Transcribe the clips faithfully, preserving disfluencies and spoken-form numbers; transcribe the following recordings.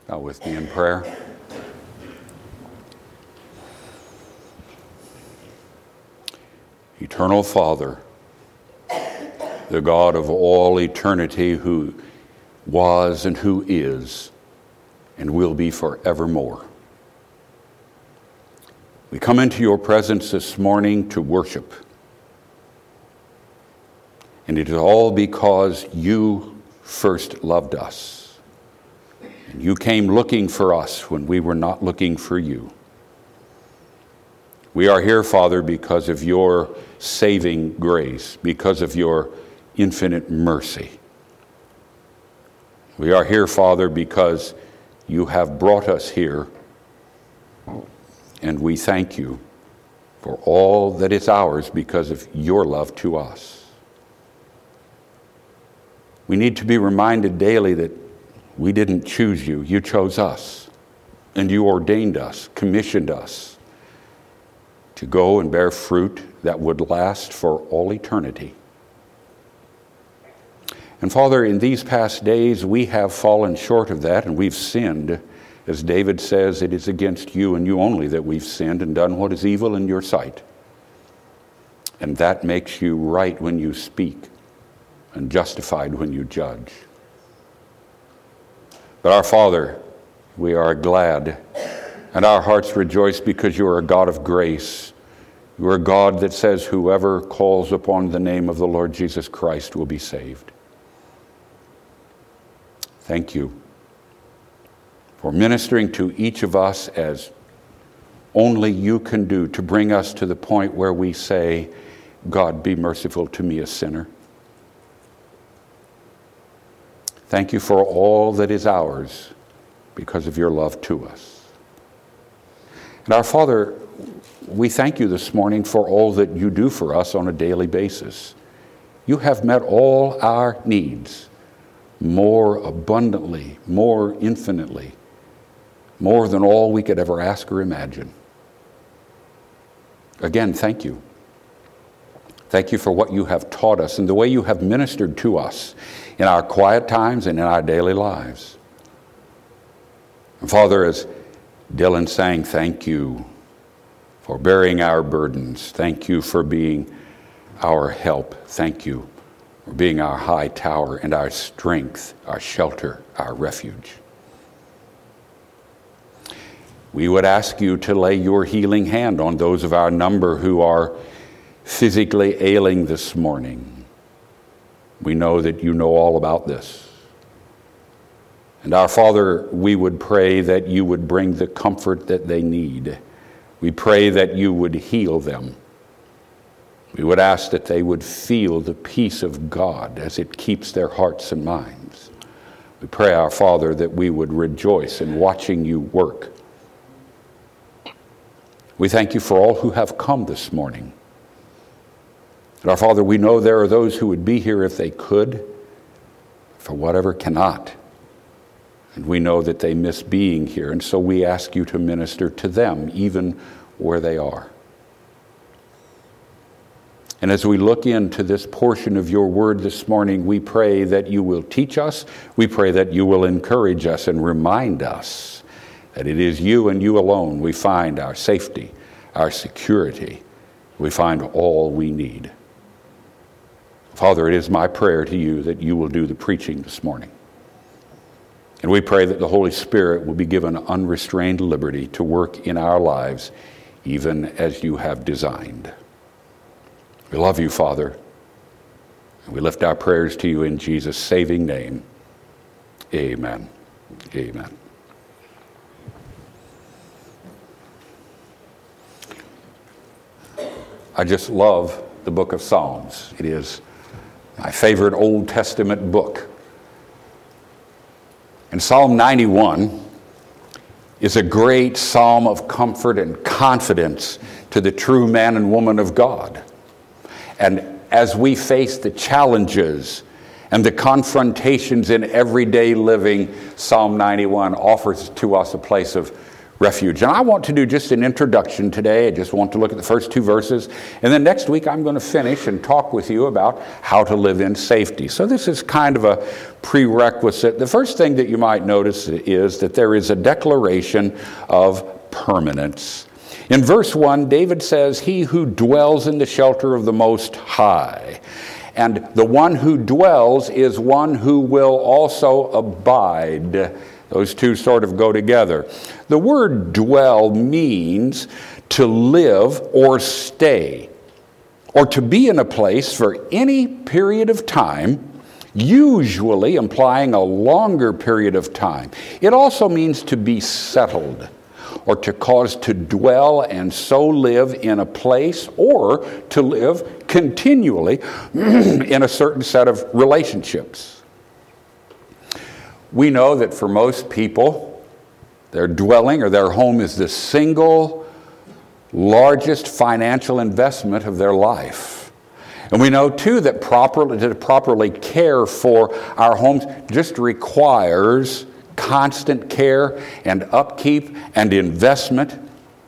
Bow with me in prayer. Eternal Father, the God of all eternity, who was and who is and will be forevermore, we come into your presence this morning to worship. And it is all because you first loved us. And you came looking for us when we were not looking for you. We are here, Father, because of your saving grace, because of your infinite mercy. We are here, Father, because you have brought us here, and we thank you for all that is ours because of your love to us. We need to be reminded daily that we didn't choose you. You chose us, and you ordained us, commissioned us to go and bear fruit that would last for all eternity. And Father, in these past days, we have fallen short of that, and we've sinned. As David says, it is against you and you only that we've sinned and done what is evil in your sight. And that makes you right when you speak and justified when you judge. But our Father, we are glad, and our hearts rejoice because you are a God of grace. You are a God that says whoever calls upon the name of the Lord Jesus Christ will be saved. Thank you for ministering to each of us as only you can do to bring us to the point where we say, God, be merciful to me, a sinner. Thank you for all that is ours because of your love to us. And our Father, we thank you this morning for all that you do for us on a daily basis. You have met all our needs more abundantly, more infinitely, more than all we could ever ask or imagine. Again, thank you. Thank you for what you have taught us and the way you have ministered to us in our quiet times and in our daily lives. And Father, as Dylan sang, thank you for bearing our burdens. Thank you for being our help. Thank you for being our high tower and our strength, our shelter, our refuge. We would ask you to lay your healing hand on those of our number who are physically ailing this morning. We know that you know all about this. And our Father, we would pray that you would bring the comfort that they need. We pray that you would heal them. We would ask that they would feel the peace of God as it keeps their hearts and minds. We pray, our Father, that we would rejoice in watching you work. We thank you for all who have come this morning. And our Father, we know there are those who would be here if they could, for whatever cannot. And we know that they miss being here, and so we ask you to minister to them, even where they are. And as we look into this portion of your word this morning, we pray that you will teach us. We pray that you will encourage us and remind us that it is you and you alone we find our safety, our security. We find all we need. Father, it is my prayer to you that you will do the preaching this morning. And we pray that the Holy Spirit will be given unrestrained liberty to work in our lives, even as you have designed. We love you, Father, and we lift our prayers to you in Jesus' saving name. Amen. Amen. I just love the book of Psalms. It is my favorite Old Testament book. And Psalm ninety-one is a great psalm of comfort and confidence to the true man and woman of God. And as we face the challenges and the confrontations in everyday living, Psalm ninety-one offers to us a place of refuge. And I want to do just an introduction today. I just want to look at the first two verses. And then next week I'm going to finish and talk with you about how to live in safety. So this is kind of a prerequisite. The first thing that you might notice is that there is a declaration of permanence. In verse one, David says, "He who dwells in the shelter of the Most High." And the one who dwells is one who will also abide. Those two sort of go together. The word dwell means to live or stay, or to be in a place for any period of time, usually implying a longer period of time. It also means to be settled, or to cause to dwell and so live in a place, or to live continually in a certain set of relationships. We know that for most people, their dwelling or their home is the single largest financial investment of their life. And we know too that properly, to properly care for our homes just requires constant care and upkeep and investment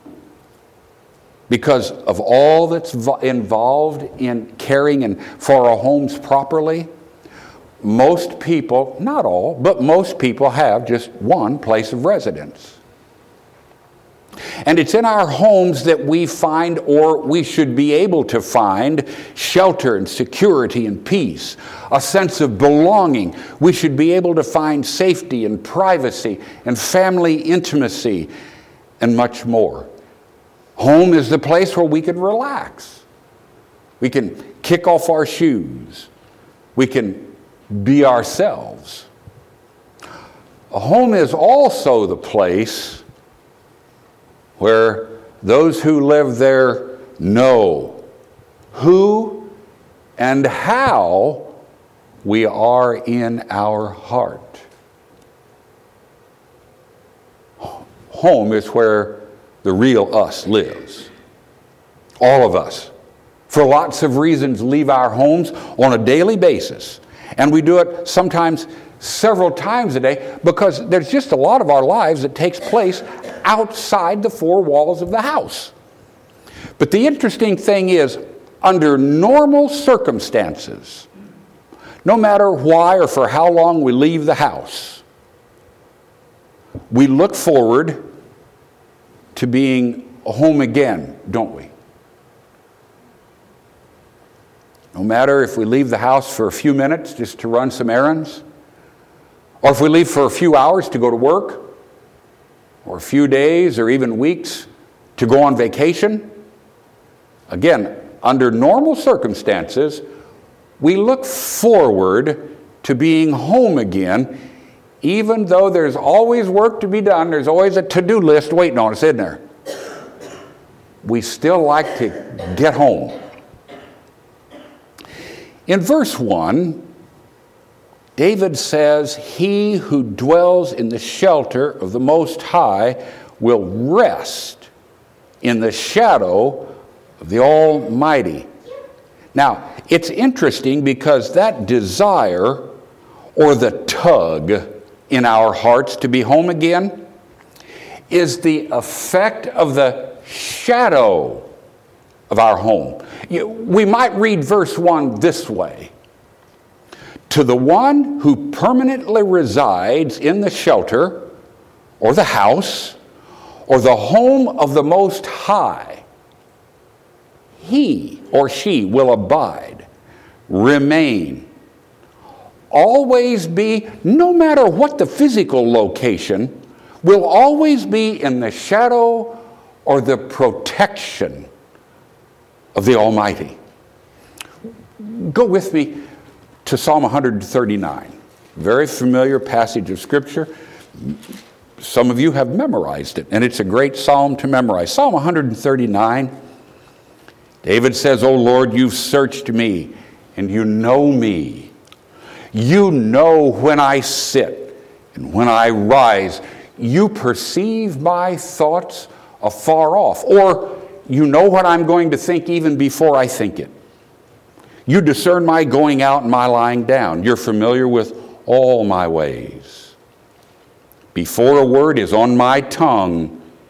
because of all that's involved in caring and for our homes properly. Most people, not all, but most people have just one place of residence. And it's in our homes that we find, or we should be able to find, shelter and security and peace, a sense of belonging. We should be able to find safety and privacy and family intimacy and much more. Home is the place where we can relax. We can kick off our shoes. We can be ourselves. A home is also the place where those who live there know who and how we are in our heart. Home is where the real us lives. All of us, for lots of reasons, leave our homes on a daily basis. And we do it sometimes several times a day because there's just a lot of our lives that takes place outside the four walls of the house. But the interesting thing is, under normal circumstances, no matter why or for how long we leave the house, we look forward to being home again, don't we? No matter if we leave the house for a few minutes just to run some errands, or if we leave for a few hours to go to work, or a few days or even weeks to go on vacation. Again, under normal circumstances, we look forward to being home again, even though there's always work to be done. There's always a to-do list waiting on us, isn't there? We still like to get home. In verse one, David says, "He who dwells in the shelter of the Most High will rest in the shadow of the Almighty." Now, it's interesting because that desire or the tug in our hearts to be home again is the effect of the shadow of our home. We might read verse one this way: "To the one who permanently resides in the shelter or the house or the home of the Most High, he or she will abide, remain, always be, no matter what the physical location, will always be in the shadow or the protection of the Almighty." Go with me to Psalm one thirty-nine. Very familiar passage of Scripture. Some of you have memorized it, and it's a great psalm to memorize. Psalm one thirty-nine, David says, "O Lord, you've searched me, and you know me. You know when I sit and when I rise. You perceive my thoughts afar off." Or, you know what I'm going to think even before I think it. You discern my going out and my lying down. You're familiar with all my ways. Before a word is on my tongue,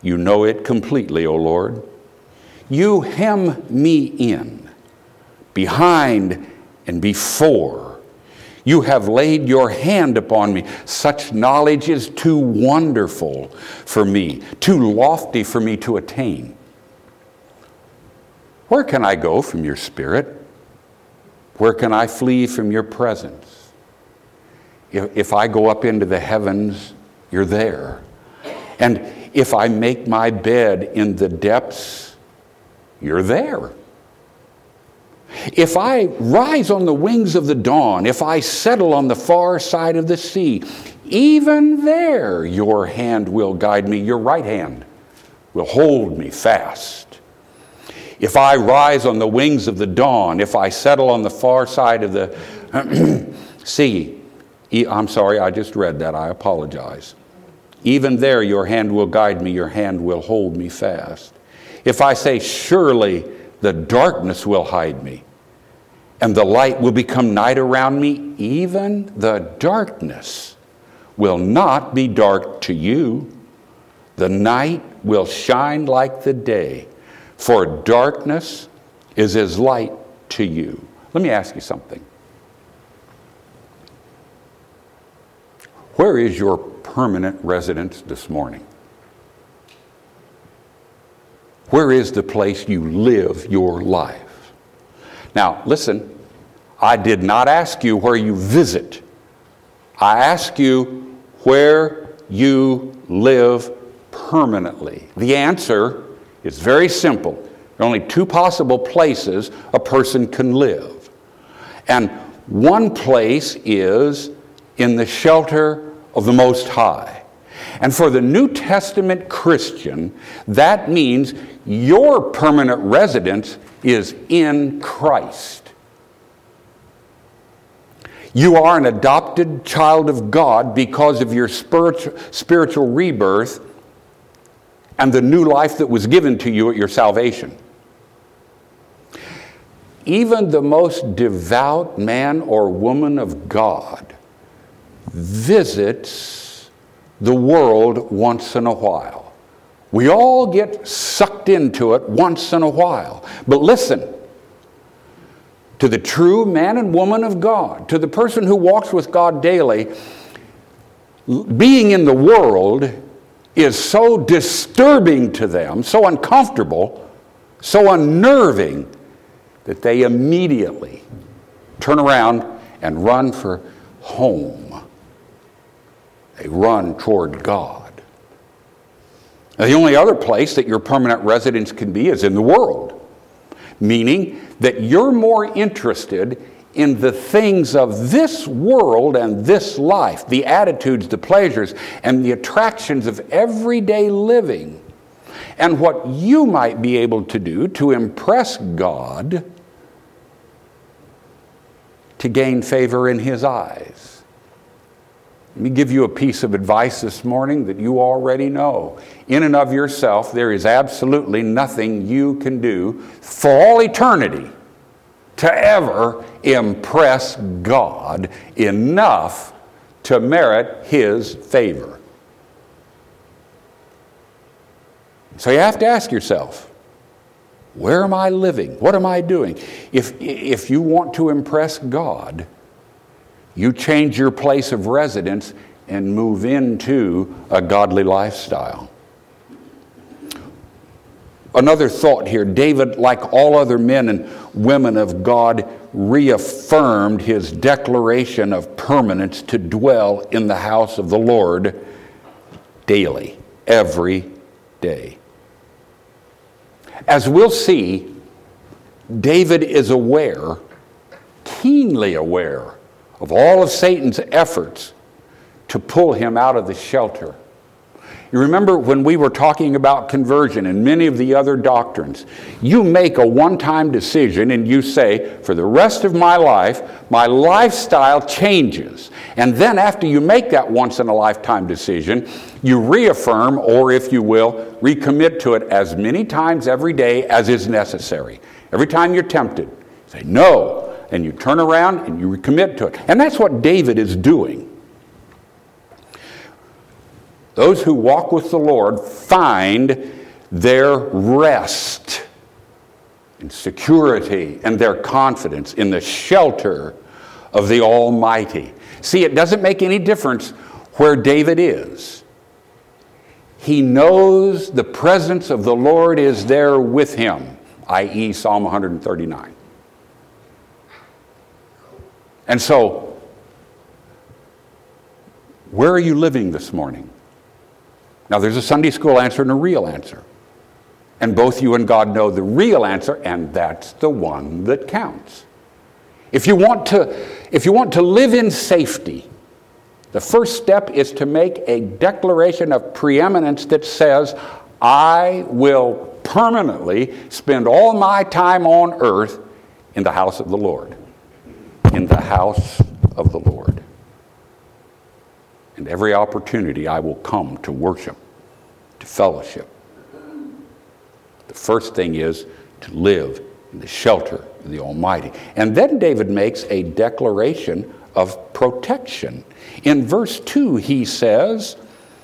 You know it completely, O Lord. You hem me in, behind and before. You have laid your hand upon me. Such knowledge is too wonderful for me, too lofty for me to attain. Where can I go from your Spirit? Where can I flee from your presence? If, if I go up into the heavens, you're there. And if I make my bed in the depths, you're there. If I rise on the wings of the dawn, if I settle on the far side of the sea, even there your hand will guide me, your right hand will hold me fast. If I rise on the wings of the dawn, if I settle on the far side of the sea, I'm sorry, I just read that, I apologize. Even there your hand will guide me, your hand will hold me fast. If I say, surely the darkness will hide me, and the light will become night around me, even the darkness will not be dark to you. The night will shine like the day, for darkness is as light to you. Let me ask you something. Where is your permanent residence this morning? Where is the place you live your life? Now, listen, I did not ask you where you visit. I ask you where you live permanently. The answer is very simple. There are only two possible places a person can live. And one place is in the shelter of the Most High. And for the New Testament Christian, that means your permanent residence is in Christ. You are an adopted child of God because of your spiritual, spiritual rebirth and the new life that was given to you at your salvation. Even the most devout man or woman of God visits the world once in a while. We all get sucked into it once in a while. But listen, to the true man and woman of God, to the person who walks with God daily, being in the world is so disturbing to them, so uncomfortable, so unnerving, that they immediately turn around and run for home. They run toward God. Now, the only other place that your permanent residence can be is in the world, meaning that you're more interested in the things of this world and this life, the attitudes, the pleasures, and the attractions of everyday living, and what you might be able to do to impress God to gain favor in His eyes. Let me give you a piece of advice this morning that you already know. In and of yourself, there is absolutely nothing you can do for all eternity to ever impress God enough to merit His favor. So you have to ask yourself, where am I living? What am I doing? If, if you want to impress God, you change your place of residence and move into a godly lifestyle. Another thought here, David, like all other men and women of God, reaffirmed his declaration of permanence to dwell in the house of the Lord daily, every day. As we'll see, David is aware, keenly aware, of all of Satan's efforts to pull him out of the shelter. You remember when we were talking about conversion and many of the other doctrines, you make a one-time decision and you say, for the rest of my life, my lifestyle changes. And then after you make that once-in-a-lifetime decision, you reaffirm, or if you will, recommit to it as many times every day as is necessary. Every time you're tempted, say no, and you turn around and you recommit to it. And that's what David is doing. Those who walk with the Lord find their rest and security and their confidence in the shelter of the Almighty. See, it doesn't make any difference where David is. He knows the presence of the Lord is there with him, that is. Psalm one thirty-nine. And so, where are you living this morning? Now, there's a Sunday school answer and a real answer. And both you and God know the real answer, and that's the one that counts. If you want to, if you want to live in safety, the first step is to make a declaration of preeminence that says, I will permanently spend all my time on earth in the house of the Lord. In the house of the Lord. And every opportunity I will come to worship, to fellowship. The first thing is to live in the shelter of the Almighty. And then David makes a declaration of protection. In verse two he says,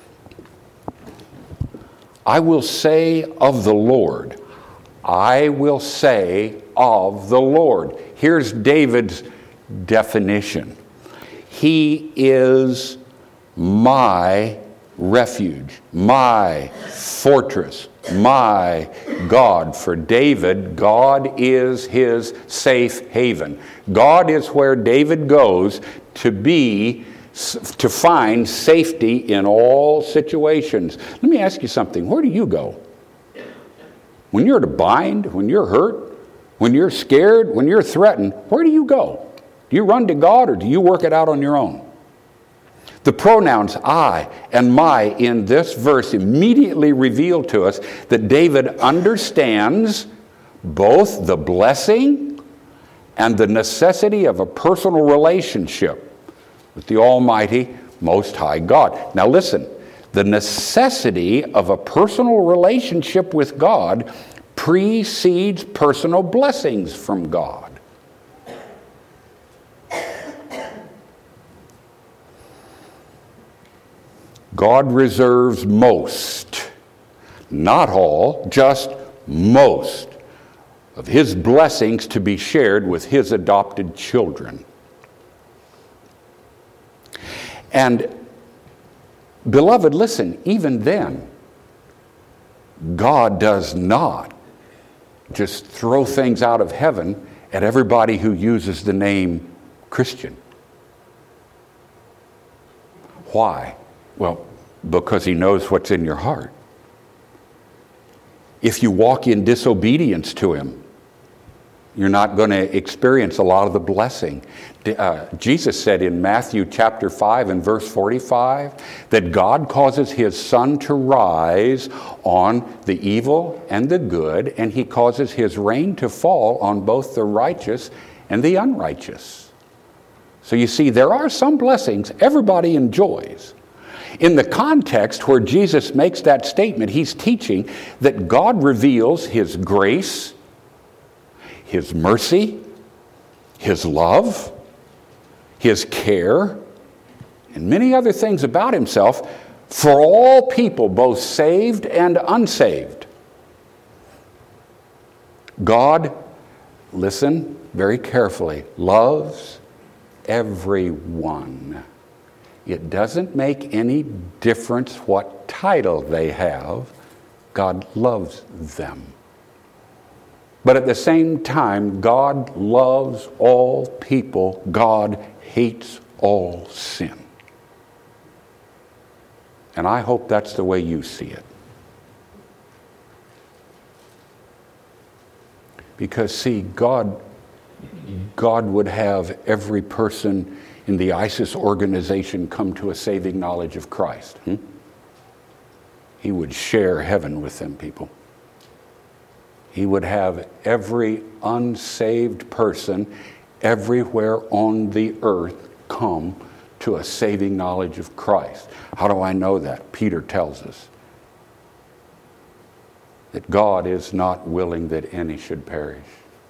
I will say of the Lord, I will say of the Lord. Here's David's definition. He is my refuge, my fortress, my God. For David, God is his safe haven. God is where David goes to be, to find safety in all situations. Let me ask you something. Where do you go? When you're in a bind, when you're hurt, when you're scared, when you're threatened, where do you go? Do you run to God or do you work it out on your own? The pronouns I and my in this verse immediately reveal to us that David understands both the blessing and the necessity of a personal relationship with the Almighty Most High God. Now listen, the necessity of a personal relationship with God precedes personal blessings from God. God reserves most, not all, just most, of his blessings to be shared with his adopted children. And, beloved, listen, even then, God does not just throw things out of heaven at everybody who uses the name Christian. Why? Well, because he knows what's in your heart. If you walk in disobedience to him, you're not going to experience a lot of the blessing. Uh, Jesus said in Matthew chapter five and verse forty-five that God causes his sun to rise on the evil and the good, and he causes his rain to fall on both the righteous and the unrighteous. So you see, there are some blessings everybody enjoys. In the context where Jesus makes that statement, he's teaching that God reveals his grace, his mercy, his love, his care, and many other things about himself for all people, both saved and unsaved. God, listen very carefully, loves everyone. It doesn't make any difference what title they have. God loves them. But at the same time, God loves all people. God hates all sin. And I hope that's the way you see it. Because, see, God, God would have every person in the ISIS organization come to a saving knowledge of Christ. Hmm? He would share heaven with them people. He would have every unsaved person everywhere on the earth come to a saving knowledge of Christ. How do I know that? Peter tells us that God is not willing that any should perish.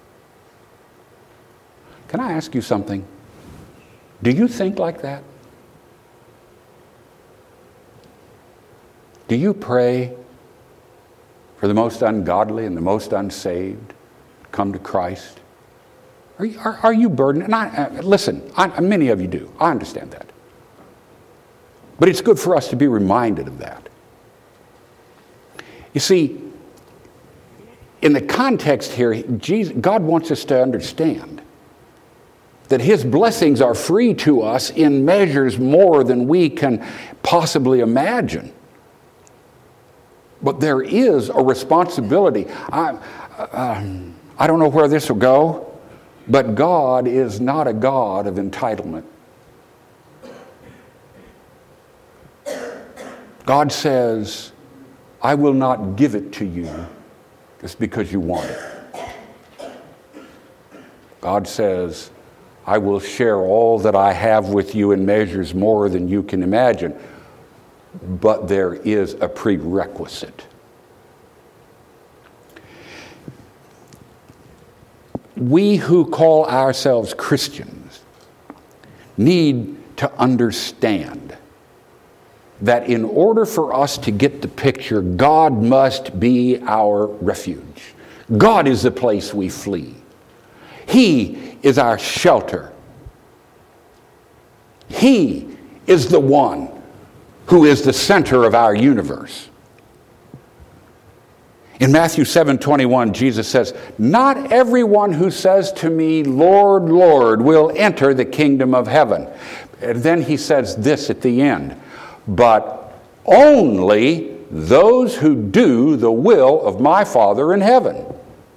Can I ask you something? Do you think like that? Do you pray for the most ungodly and the most unsaved to come to Christ? Are you, are, are you burdened? And I, uh, listen, I, many of you do. I understand that. But it's good for us to be reminded of that. You see, in the context here, Jesus, God wants us to understand that His blessings are free to us in measures more than we can possibly imagine. But there is a responsibility. I, um, I don't know where this will go, but God is not a God of entitlement. God says, I will not give it to you just because you want it. God says, I will share all that I have with you in measures more than you can imagine. But there is a prerequisite. We who call ourselves Christians need to understand that in order for us to get the picture, God must be our refuge. God is the place we flee. He is our shelter. He is the one who is the center of our universe. In Matthew seven twenty-one, Jesus says, not everyone who says to me, Lord, Lord, will enter the kingdom of heaven. And then he says this at the end, but only those who do the will of my Father in heaven.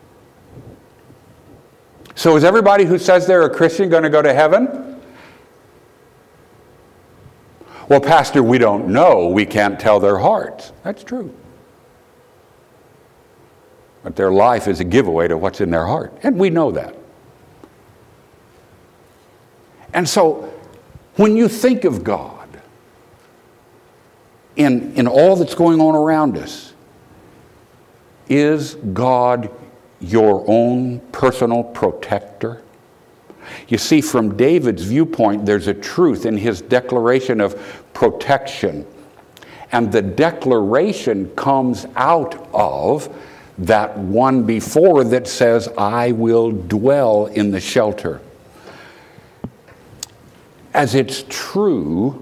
So is everybody who says they're a Christian going to go to heaven? Well, Pastor, we don't know. We can't tell their hearts. That's true. But their life is a giveaway to what's in their heart. And we know that. And so, when you think of God, in, in all that's going on around us, is God your own personal protector? You see, from David's viewpoint, there's a truth in his declaration of protection. And the declaration comes out of that one before that says, I will dwell in the shelter. As it's true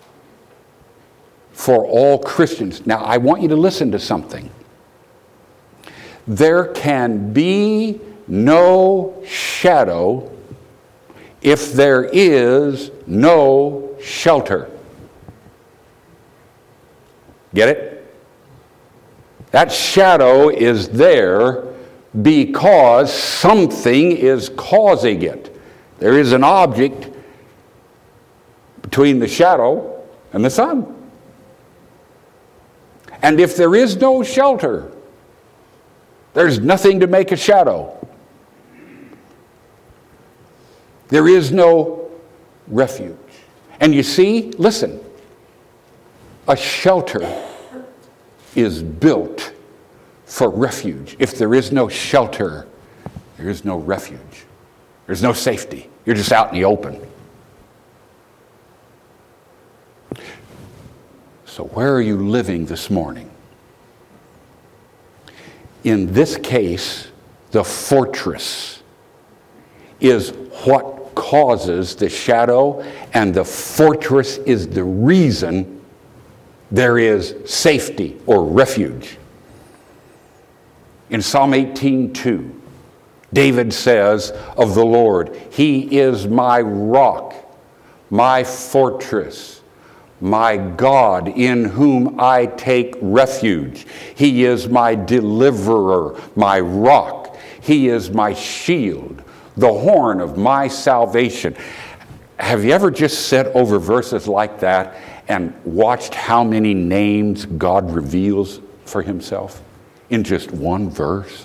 for all Christians. Now, I want you to listen to something. There can be no shadow if there is no shelter. Get it? That shadow is there because something is causing it. There is an object between the shadow and the sun. And if there is no shelter, there's nothing to make a shadow. There is no refuge. And you see, listen, a shelter is built for refuge. If there is no shelter, there is no refuge. There's no safety. You're just out in the open. So where are you living this morning? In this case, the fortress is what causes the shadow, and the fortress is the reason there is safety or refuge. In Psalm eighteen two, David says of the Lord, He is my rock, my fortress, my God in whom I take refuge. He is my deliverer, my rock. He is my shield, the horn of my salvation. Have you ever just sat over verses like that and watched how many names God reveals for Himself in just one verse?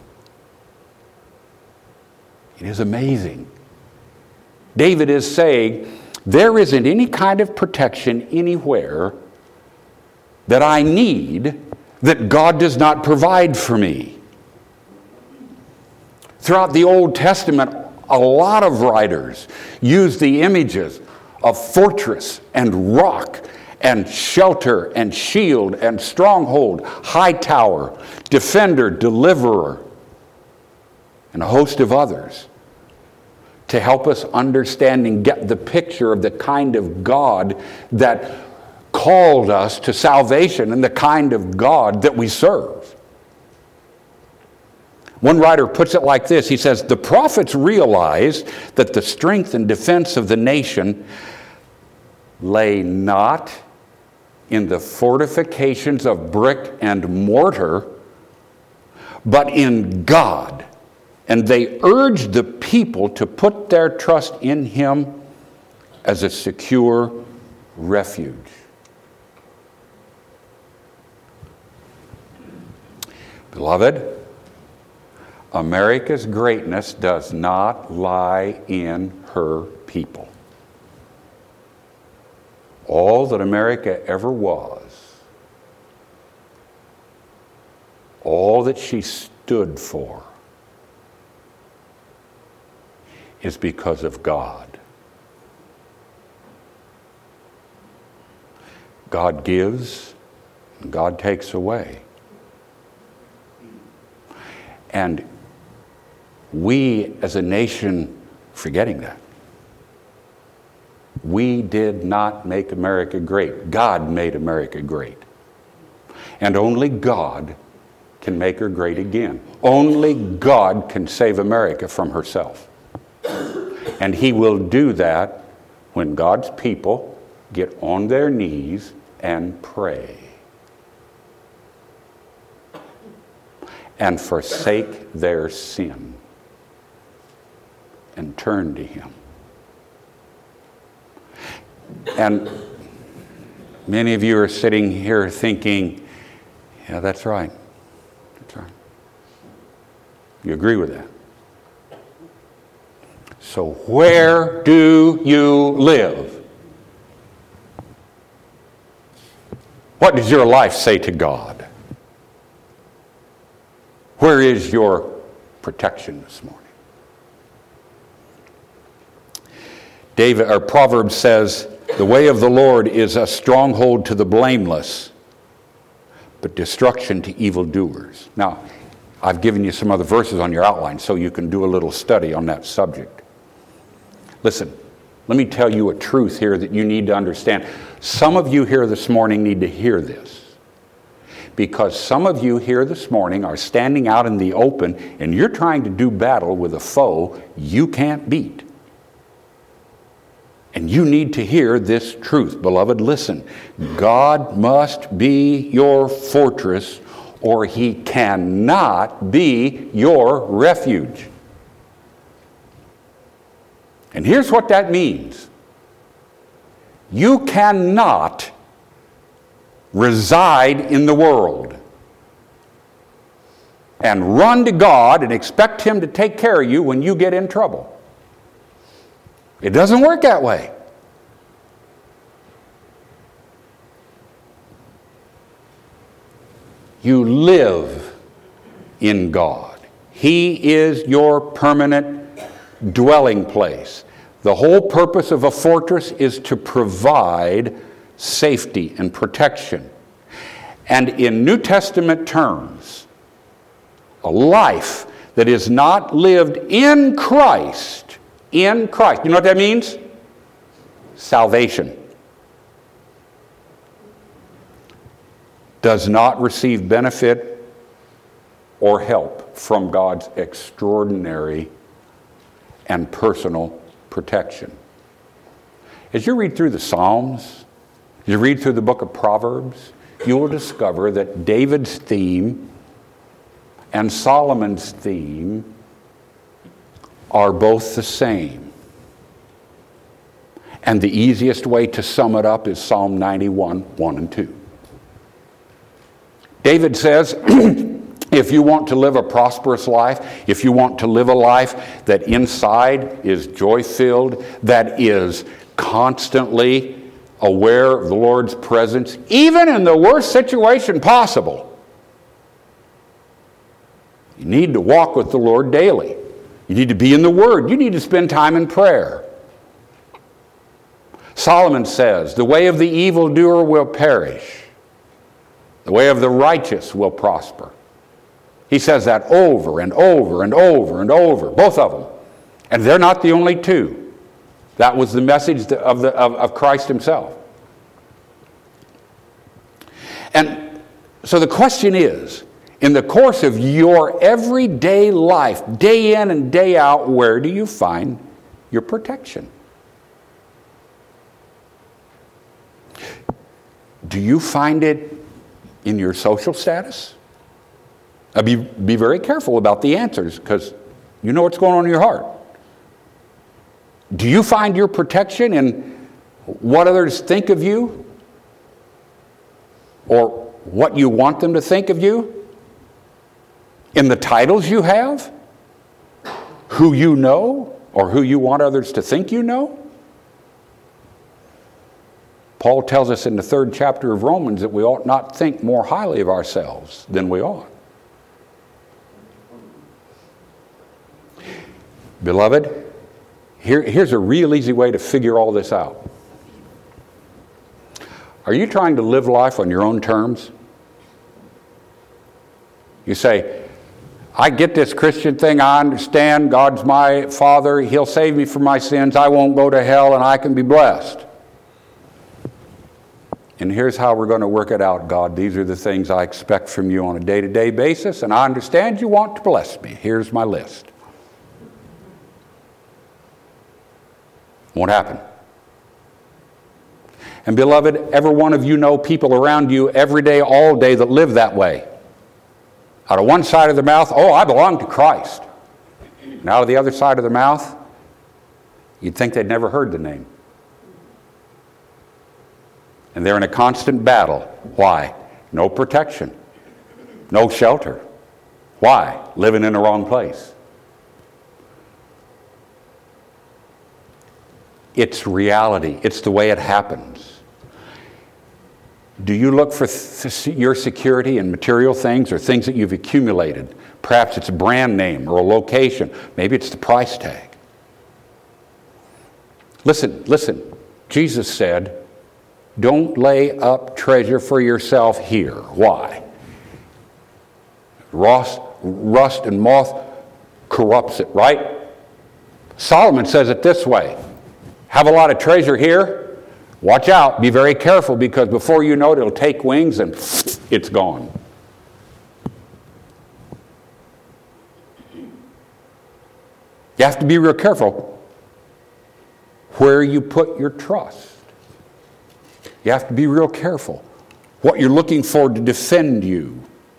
It is amazing. David is saying, there isn't any kind of protection anywhere that I need that God does not provide for me. Throughout the Old Testament, a lot of writers use the images of fortress and rock and shelter and shield and stronghold, high tower, defender, deliverer, and a host of others to help us understand and get the picture of the kind of God that called us to salvation and the kind of God that we serve. One writer puts it like this. He says, the prophets realized that the strength and defense of the nation lay not in the fortifications of brick and mortar, but in God. And they urged the people to put their trust in Him as a secure refuge. Beloved, America's greatness does not lie in her people. All that America ever was, all that she stood for, is because of God. God gives, and God takes away. And we as a nation, forgetting that, we did not make America great. God made America great. And only God can make her great again. Only God can save America from herself. And He will do that when God's people get on their knees and pray and forsake their sin and turn to Him. And many of you are sitting here thinking, yeah, that's right. That's right. You agree with that? So where do you live? What does your life say to God? Where is your protection this morning? David, or Proverbs says, the way of the Lord is a stronghold to the blameless, but destruction to evildoers. Now, I've given you some other verses on your outline so you can do a little study on that subject. Listen, let me tell you a truth here that you need to understand. Some of you here this morning need to hear this, because some of you here this morning are standing out in the open and you're trying to do battle with a foe you can't beat. And you need to hear this truth. Beloved, listen. God must be your fortress, or He cannot be your refuge. And here's what that means. You cannot reside in the world and run to God and expect Him to take care of you when you get in trouble. It doesn't work that way. You live in God. He is your permanent dwelling place. The whole purpose of a fortress is to provide safety and protection. And in New Testament terms, a life that is not lived in Christ, in Christ. You know what that means? Salvation. Does not receive benefit or help from God's extraordinary and personal protection. As you read through the Psalms, as you read through the book of Proverbs, you will discover that David's theme and Solomon's theme are both the same. And the easiest way to sum it up is Psalm ninety-one, one and two. David says, if you want to live a prosperous life, if you want to live a life that inside is joy-filled, that is constantly aware of the Lord's presence, even in the worst situation possible, you need to walk with the Lord daily. You need to be in the Word. You need to spend time in prayer. Solomon says, the way of the evildoer will perish. The way of the righteous will prosper. He says that over and over and over and over, both of them. And they're not the only two. That was the message of, the, of, of Christ himself. And so the question is, in the course of your everyday life, day in and day out, where do you find your protection? Do you find it in your social status? Now be, be very careful about the answers, because you know what's going on in your heart. Do you find your protection in what others think of you? Or what you want them to think of you? In the titles you have? Who you know? Or who you want others to think you know? Paul tells us in the third chapter of Romans that we ought not think more highly of ourselves than we ought. Beloved, here, here's a real easy way to figure all this out. Are you trying to live life on your own terms? You say, I get this Christian thing, I understand, God's my Father, He'll save me from my sins, I won't go to hell, and I can be blessed. And here's how we're going to work it out, God. These are the things I expect from you on a day-to-day basis, and I understand you want to bless me. Here's my list. Won't happen. And beloved, every one of you know people around you every day, all day that live that way. Out of one side of their mouth, oh, I belong to Christ. And out of the other side of their mouth, you'd think they'd never heard the name. And they're in a constant battle. Why? No protection. No shelter. Why? Living in the wrong place. It's reality. It's the way it happens. Do you look for th- your security in material things or things that you've accumulated? Perhaps it's a brand name or a location. Maybe it's the price tag. Listen, listen. Jesus said, don't lay up treasure for yourself here. Why? Rust, rust and moth corrupts it, right? Solomon says it this way. Have a lot of treasure here. Watch out. Be very careful, because before you know it, it'll take wings and it's gone. You have to be real careful where you put your trust. You have to be real careful what you're looking for to defend you.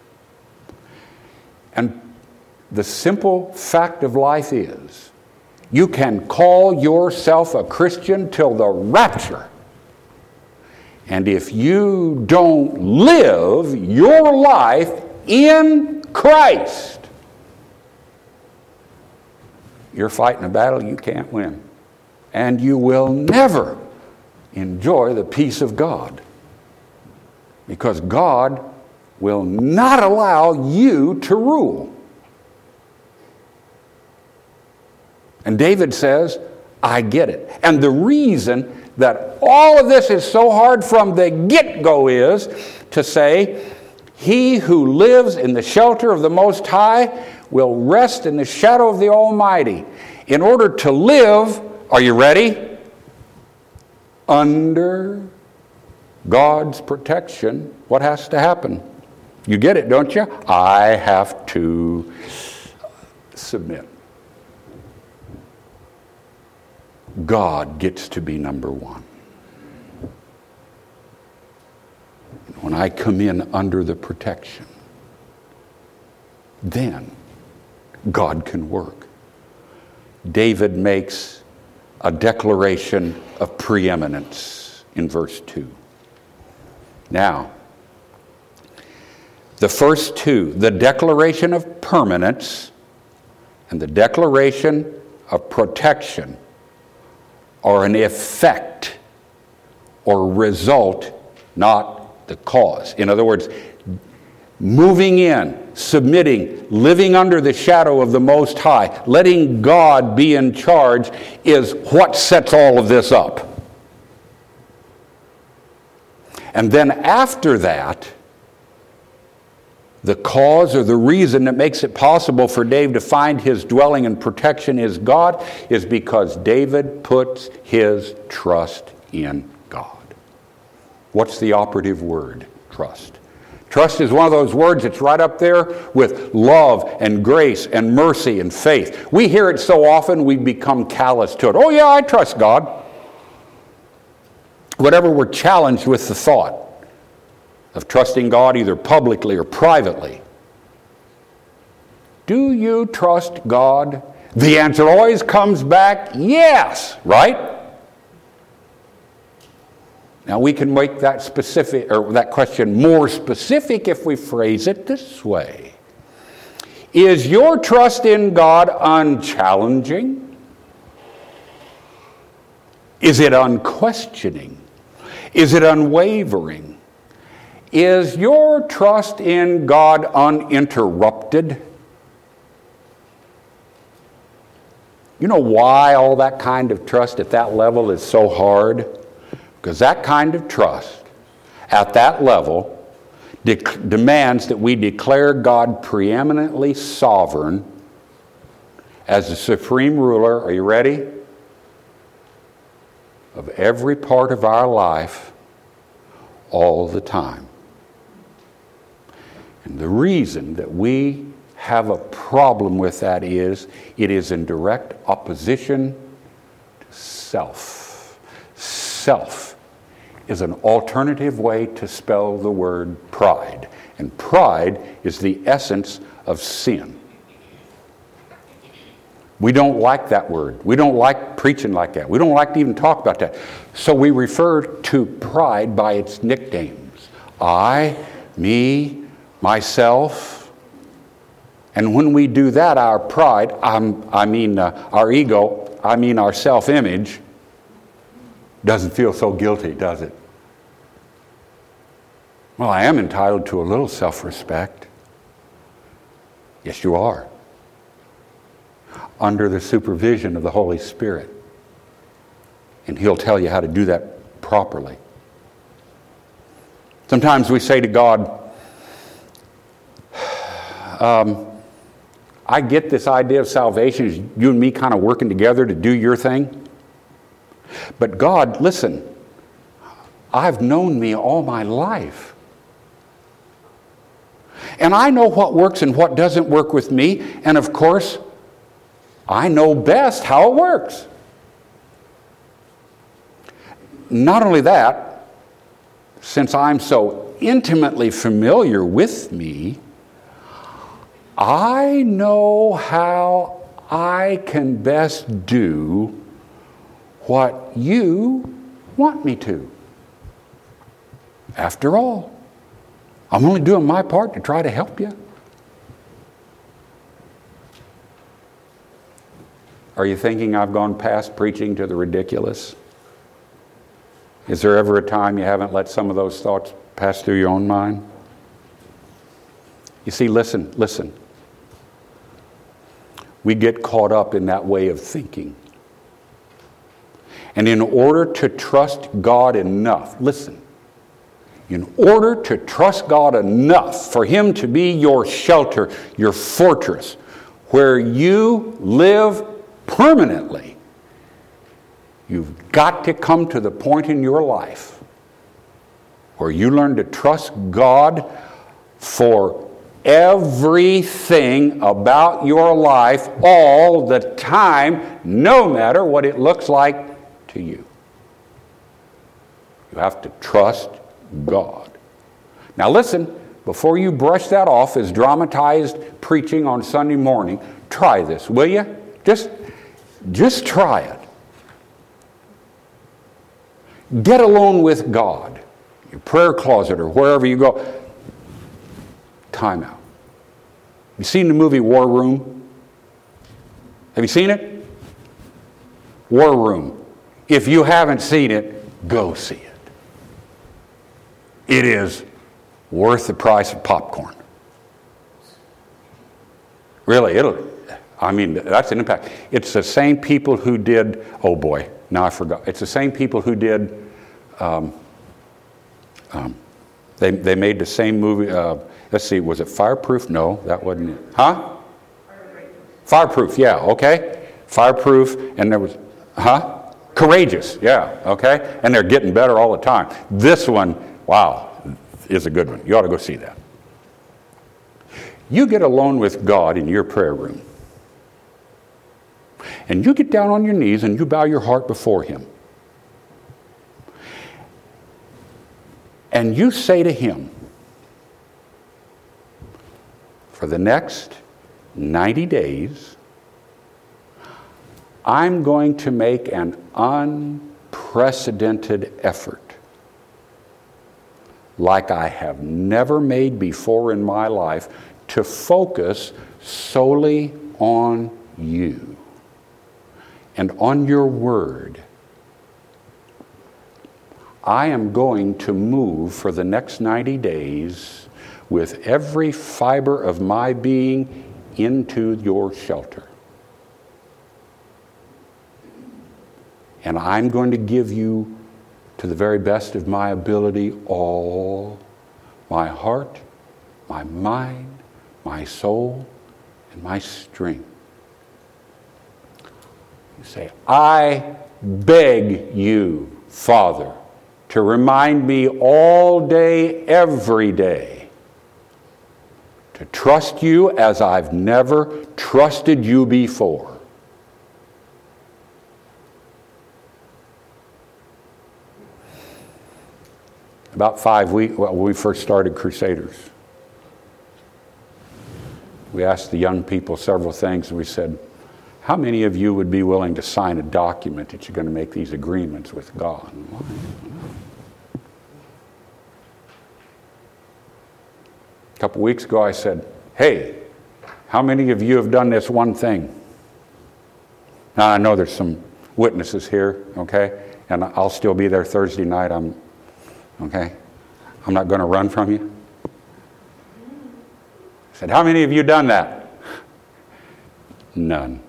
And the simple fact of life is, you can call yourself a Christian till the rapture. And if you don't live your life in Christ, you're fighting a battle you can't win. And you will never enjoy the peace of God. Because God will not allow you to rule. And David says, I get it. And the reason that all of this is so hard from the get-go is to say, he who lives in the shelter of the Most High will rest in the shadow of the Almighty. In order to live, are you ready? Under God's protection, what has to happen? You get it, don't you? I have to submit. God gets to be number one. When I come in under the protection, then God can work. David makes a declaration of preeminence in verse two. Now, the first two, the declaration of permanence and the declaration of protection, are an effect or result, not the cause. In other words, moving in, submitting, living under the shadow of the Most High, letting God be in charge is what sets all of this up. And then after that, the cause or the reason that makes it possible for David to find his dwelling and protection is God is because David puts his trust in God. What's the operative word? Trust. Trust is one of those words that's right up there with love and grace and mercy and faith. We hear it so often we become callous to it. Oh yeah, I trust God. Whatever we're challenged with the thought of trusting God either publicly or privately. Do you trust God? The answer always comes back, yes, right? Now we can make that specific or that question more specific if we phrase it this way. Is your trust in God unchallenging? Is it unquestioning? Is it unwavering? Is your trust in God uninterrupted? You know why all that kind of trust at that level is so hard? Because that kind of trust at that level de- demands that we declare God preeminently sovereign as the supreme ruler. Are you ready? Of every part of our life all the time. And the reason that we have a problem with that is it is in direct opposition to self. Self is an alternative way to spell the word pride. And pride is the essence of sin. We don't like that word. We don't like preaching like that. We don't like to even talk about that. So we refer to pride by its nicknames. I, me, myself. And when we do that, our pride, I'm, I mean uh, our ego, I mean our self-image, doesn't feel so guilty, does it? Well, I am entitled to a little self-respect. Yes, you are. Under the supervision of the Holy Spirit. And He'll tell you how to do that properly. Sometimes we say to God, um, I get this idea of salvation is you and me kind of working together to do your thing. But God, listen, I've known me all my life. And I know what works and what doesn't work with me. And of course, I know best how it works. Not only that, since I'm so intimately familiar with me, I know how I can best do what you want me to. After all, I'm only doing my part to try to help you. Are you thinking I've gone past preaching to the ridiculous? Is there ever a time you haven't let some of those thoughts pass through your own mind? You see, listen, listen. We get caught up in that way of thinking. And in order to trust God enough, listen, in order to trust God enough for Him to be your shelter, your fortress, where you live permanently, you've got to come to the point in your life where you learn to trust God for everything about your life all the time, no matter what it looks like to you. You have to trust God. Now listen, before you brush that off as dramatized preaching on Sunday morning, try this, will you? Just, just try it. Get alone with God, your prayer closet or wherever you go. Time out. Have you seen the movie War Room? Have you seen it? War Room. If you haven't seen it, go see it. It is worth the price of popcorn. Really, it'll, I mean, that's an impact. It's the same people who did, oh boy, now I forgot. It's the same people who did um, Um, they, they made the same movie. Uh, let's see, was it Fireproof? No, that wasn't it. Huh? Fireproof, yeah, okay. Fireproof, and there was, huh? Courageous, yeah, okay. And they're getting better all the time. This one, wow, is a good one. You ought to go see that. You get alone with God in your prayer room. And you get down on your knees and you bow your heart before Him. And you say to Him, for the next ninety days, I'm going to make an unprecedented effort like I have never made before in my life to focus solely on you and on your word. I am going to move for the next ninety days with every fiber of my being into your shelter. And I'm going to give you, to the very best of my ability, all my heart, my mind, my soul, and my strength. You say, I beg you, Father, to remind me all day, every day, to trust you as I've never trusted you before. About five weeks, well, when we first started Crusaders, we asked the young people several things, and we said, how many of you would be willing to sign a document that you're going to make these agreements with God? A couple weeks ago I said, hey, how many of you have done this one thing? Now I know there's some witnesses here, okay? And I'll still be there Thursday night. I'm, okay? I'm not going to run from you. I said, how many of you done that? None.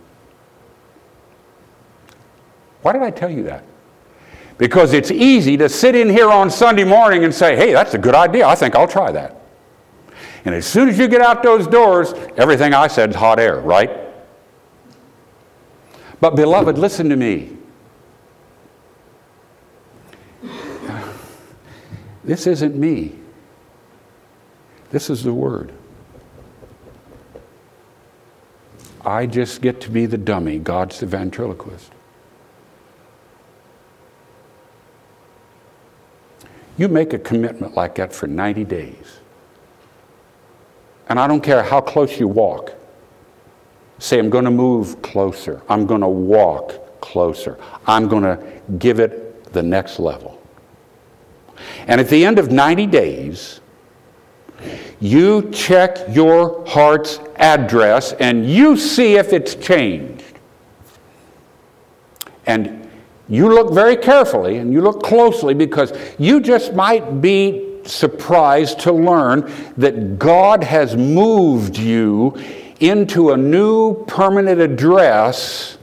Why did I tell you that? Because it's easy to sit in here on Sunday morning and say, hey, that's a good idea. I think I'll try that. And as soon as you get out those doors, everything I said is hot air, right? But beloved, listen to me. This isn't me. This is the Word. I just get to be the dummy. God's the ventriloquist. You make a commitment like that for ninety days. And I don't care how close you walk. Say, I'm going to move closer. I'm going to walk closer. I'm going to give it the next level. And at the end of ninety days, you check your heart's address and you see if it's changed. And you look very carefully and you look closely, because you just might be surprised to learn that God has moved you into a new permanent address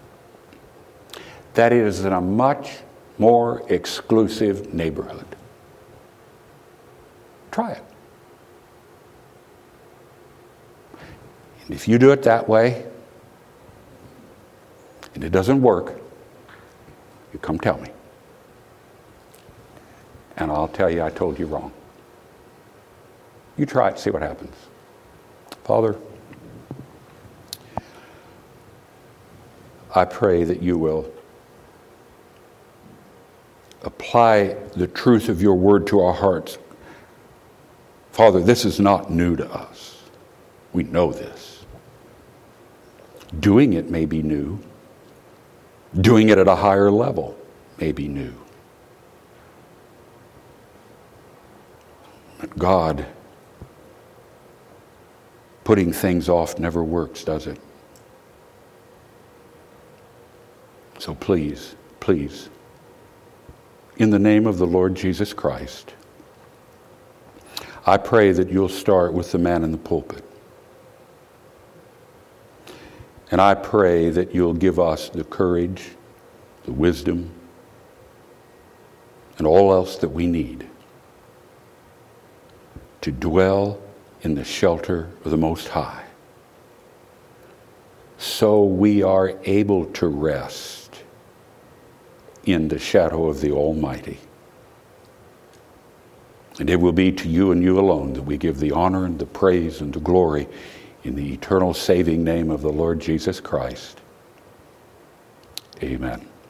that is in a much more exclusive neighborhood. Try it. And if you do it that way and it doesn't work, you come tell me. And I'll tell you I told you wrong. You try it, see what happens. Father, I pray that you will apply the truth of your word to our hearts. Father, this is not new to us. We know this. Doing it may be new. Doing it at a higher level may be new. But God, putting things off never works, does it? So please, please, in the name of the Lord Jesus Christ, I pray that you'll start with the man in the pulpit. And I pray that you'll give us the courage, the wisdom, and all else that we need to dwell in the shelter of the Most High. So we are able to rest in the shadow of the Almighty. And it will be to you and you alone that we give the honor and the praise and the glory in the eternal saving name of the Lord Jesus Christ. Amen.